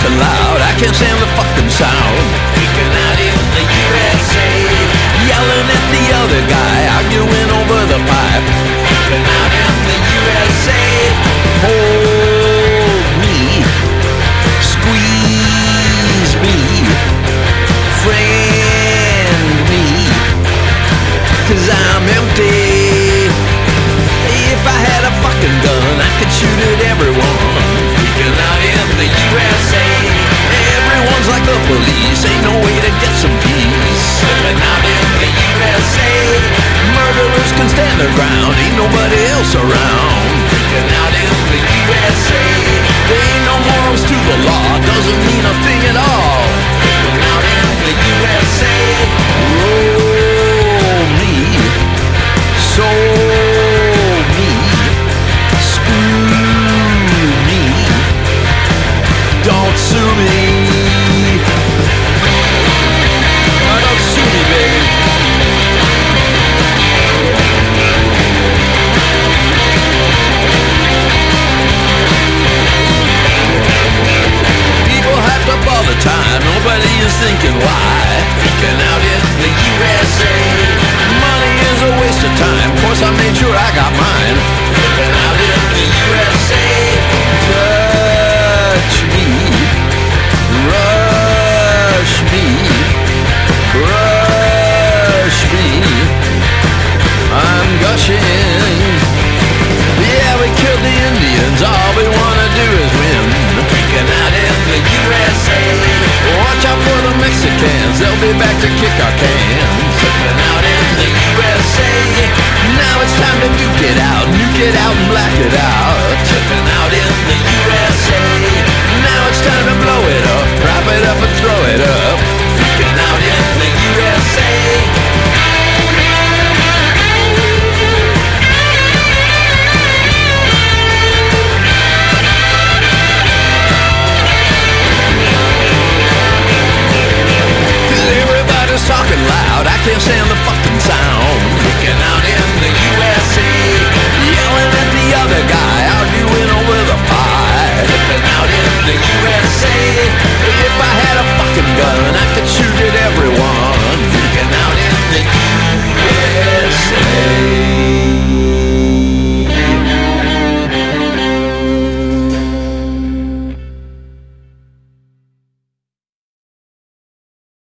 too loud, I can't stand the fucking sound. Freaking out in the USA, yelling at the other guy, arguing over the pipe. Freaking out in the USA. Hold me, squeeze me, friend me, 'cause I'm empty. If I had a fucking gun, I could shoot at everyone. Freaking out in the USA, everyone's like the police, ain't no way to get some peace. Freaking out in the USA, murderers can stand their ground, ain't nobody else around. Freaking out in the USA, there ain't no morals to the law, doesn't mean a thing at all. Freaking out in the USA, roll me, soul me, screw me, don't sue me. Oh, don't sue me, baby. People hyped up all the time, nobody is thinking why. Freaking out in the USA, money is a waste of time, of course I made sure I got mine. Freaking out in the USA, touch me, rush me, brush me, I'm gushing. Yeah, we killed the Indians, all we wanna do is win. Freaking out in the USA, watch out for the Mexicans, they'll be back to kick our cans. Freaking out in the USA, now it's time to nuke it out and black it out. Freaking out in the USA, now it's time to blow it up, prop it up and throw it up.